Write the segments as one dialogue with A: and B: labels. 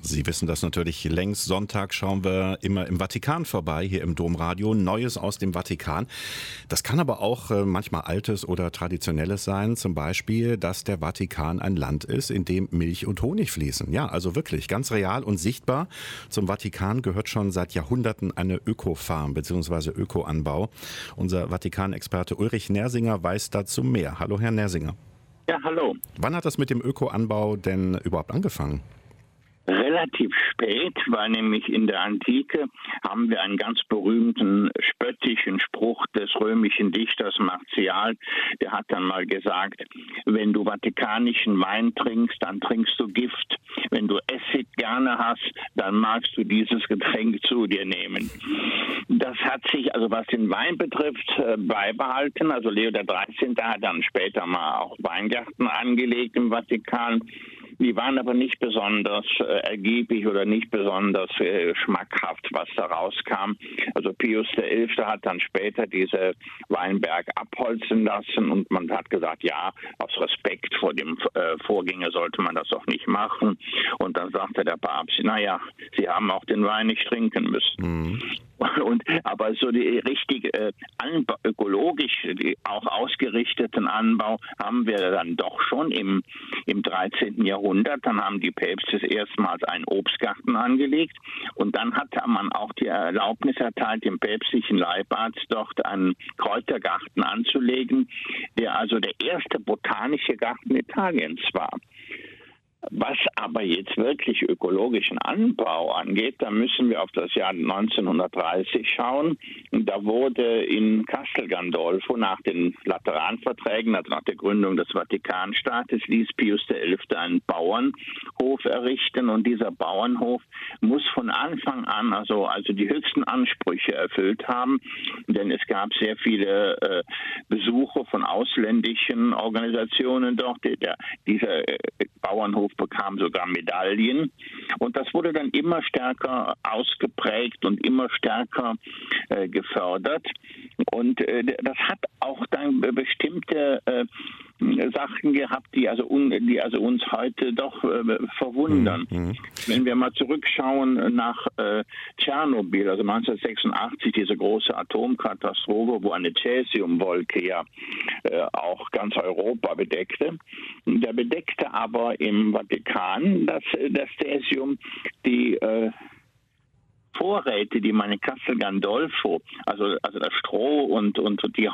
A: Sie wissen das natürlich längst. Sonntag schauen wir immer im Vatikan vorbei, hier im Domradio. Neues aus dem Vatikan. Das kann aber auch manchmal Altes oder Traditionelles sein. Zum Beispiel, dass der Vatikan ein Land ist, in dem Milch und Honig fließen. Ja, also wirklich ganz real und sichtbar. Zum Vatikan gehört schon seit Jahrhunderten eine Ökofarm bzw. Ökoanbau. Unser Vatikan-Experte Ulrich Nersinger weiß dazu mehr. Hallo, Herr Nersinger.
B: Ja, hallo.
A: Wann hat das mit dem Ökoanbau denn überhaupt angefangen?
B: Relativ spät, weil nämlich in der Antike haben wir einen ganz berühmten spöttischen Spruch des römischen Dichters Martial. Der hat dann mal gesagt, wenn du vatikanischen Wein trinkst, dann trinkst du Gift. Wenn du Essig gerne hast, dann magst du dieses Getränk zu dir nehmen. Das hat sich, also was den Wein betrifft, beibehalten. Also Leo der 13. hat dann später mal auch Weingärten angelegt im Vatikan. Die waren aber nicht besonders ergiebig oder nicht besonders schmackhaft, was da rauskam. Also Pius XI. Hat dann später diese Weinberg abholzen lassen und man hat gesagt, ja, aus Respekt vor dem Vorgänger sollte man das doch nicht machen. Und dann sagte der Papst, naja, Sie haben auch den Wein nicht trinken müssen. Mhm. Aber so die richtig ökologisch auch ausgerichteten Anbau haben wir dann doch schon im 13. Jahrhundert. Dann haben die Päpste erstmals einen Obstgarten angelegt und dann hatte man auch die Erlaubnis erteilt, dem päpstlichen Leibarzt dort einen Kräutergarten anzulegen, der also der erste botanische Garten Italiens war. Was aber jetzt wirklich ökologischen Anbau angeht, da müssen wir auf das Jahr 1930 schauen. Und da wurde in Castel Gandolfo nach den Lateranverträgen, also nach der Gründung des Vatikanstaates, ließ Pius XI. Einen Bauernhof errichten. Und dieser Bauernhof muss von Anfang an also die höchsten Ansprüche erfüllt haben. Denn es gab sehr viele Besuche von ausländischen Organisationen dort. Dieser Bauernhof bekam sogar Medaillen und das wurde dann immer stärker ausgeprägt und immer stärker gefördert und das hat auch dann bestimmte Sachen gehabt, die uns heute doch verwundern. Mhm. Wenn wir mal zurückschauen nach Tschernobyl, also 1986, diese große Atomkatastrophe, wo eine Cäsiumwolke ja auch ganz Europa bedeckte. Da bedeckte aber im Vatikan das Cäsium die Vorräte, die man in Castel Gandolfo, also das Stroh und die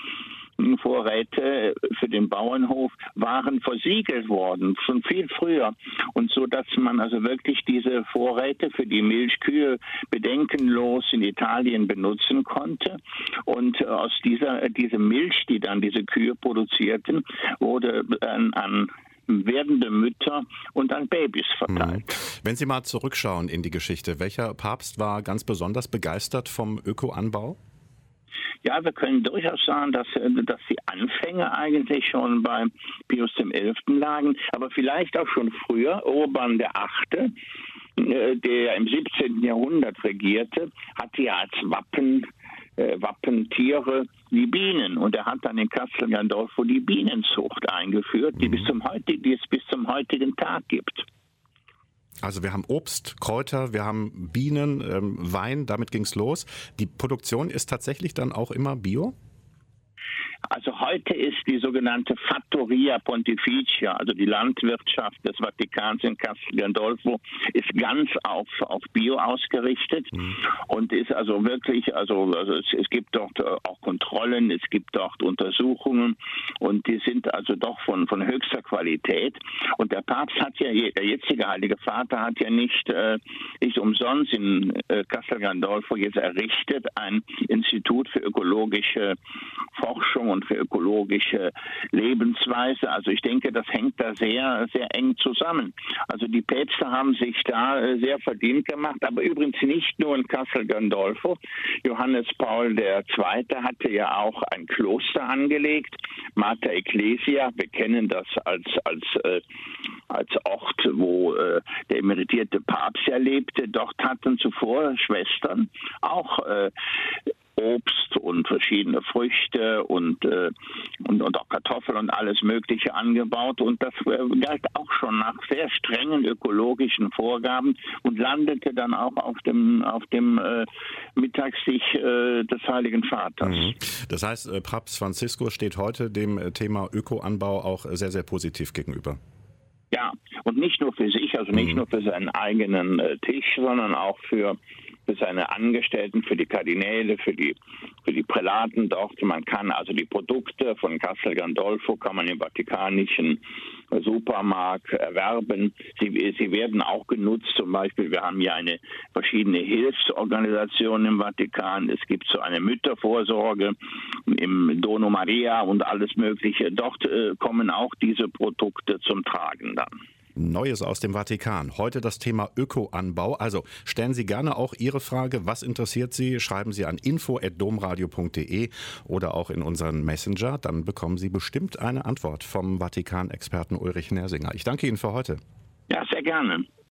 B: Heuvorräte für den Bauernhof waren versiegelt worden, schon viel früher. Und so, dass man also wirklich diese Vorräte für die Milchkühe bedenkenlos in Italien benutzen konnte. Und aus diese Milch, die dann diese Kühe produzierten, wurde an werdende Mütter und an Babys verteilt.
A: Wenn Sie mal zurückschauen in die Geschichte, welcher Papst war ganz besonders begeistert vom Ökoanbau?
B: Ja, wir können durchaus sagen, dass die Anfänge eigentlich schon bei Pius XI. Lagen, aber vielleicht auch schon früher. Urban VIII., der im 17. Jahrhundert regierte, hatte ja als Wappentiere die Bienen und er hat dann in Castel Gandolfo die Bienenzucht eingeführt, die es bis zum heutigen Tag gibt.
A: Also wir haben Obst, Kräuter, wir haben Bienen, Wein, damit ging's los. Die Produktion ist tatsächlich dann auch immer bio?
B: Also heute ist die sogenannte Fattoria Pontificia, also die Landwirtschaft des Vatikans in Castel Gandolfo, ist ganz auf Bio ausgerichtet und ist also wirklich, also es gibt dort auch Kontrollen, es gibt dort Untersuchungen und die sind also doch von höchster Qualität. Und der Papst hat ja, der jetzige Heilige Vater hat ja nicht umsonst in Castel Gandolfo jetzt errichtet ein Institut für ökologische Forschung und für ökologische Lebensweise. Also ich denke, das hängt da sehr, sehr eng zusammen. Also die Päpste haben sich da sehr verdient gemacht, aber übrigens nicht nur in Castel Gandolfo. Johannes Paul II. Hatte ja auch ein Kloster angelegt, Mater Ecclesia. Wir kennen das als Ort, wo der emeritierte Papst ja lebte. Dort hatten zuvor Schwestern auch Obst und verschiedene Früchte und auch Kartoffeln und alles Mögliche angebaut. Und das galt auch schon nach sehr strengen ökologischen Vorgaben und landete dann auch auf dem Mittagstisch des Heiligen Vaters.
A: Mhm. Das heißt, Papst Franziskus steht heute dem Thema Ökoanbau auch sehr, sehr positiv gegenüber.
B: Ja, und nicht nur für sich, also nicht nur für seinen eigenen Tisch, sondern auch für seine Angestellten, für die Kardinäle, für die Prälaten dort. Man kann also die Produkte von Castel Gandolfo kann man im Vatikanischen Supermarkt erwerben. Sie werden auch genutzt, zum Beispiel, wir haben ja verschiedene Hilfsorganisationen im Vatikan. Es gibt so eine Müttervorsorge im Dono Maria und alles Mögliche. Dort kommen auch diese Produkte zum Tragen dann.
A: Neues aus dem Vatikan. Heute das Thema Ökoanbau. Also stellen Sie gerne auch Ihre Frage. Was interessiert Sie? Schreiben Sie an info@domradio.de oder auch in unseren Messenger. Dann bekommen Sie bestimmt eine Antwort vom Vatikan-Experten Ulrich Nersinger. Ich danke Ihnen für heute.
B: Ja, sehr gerne.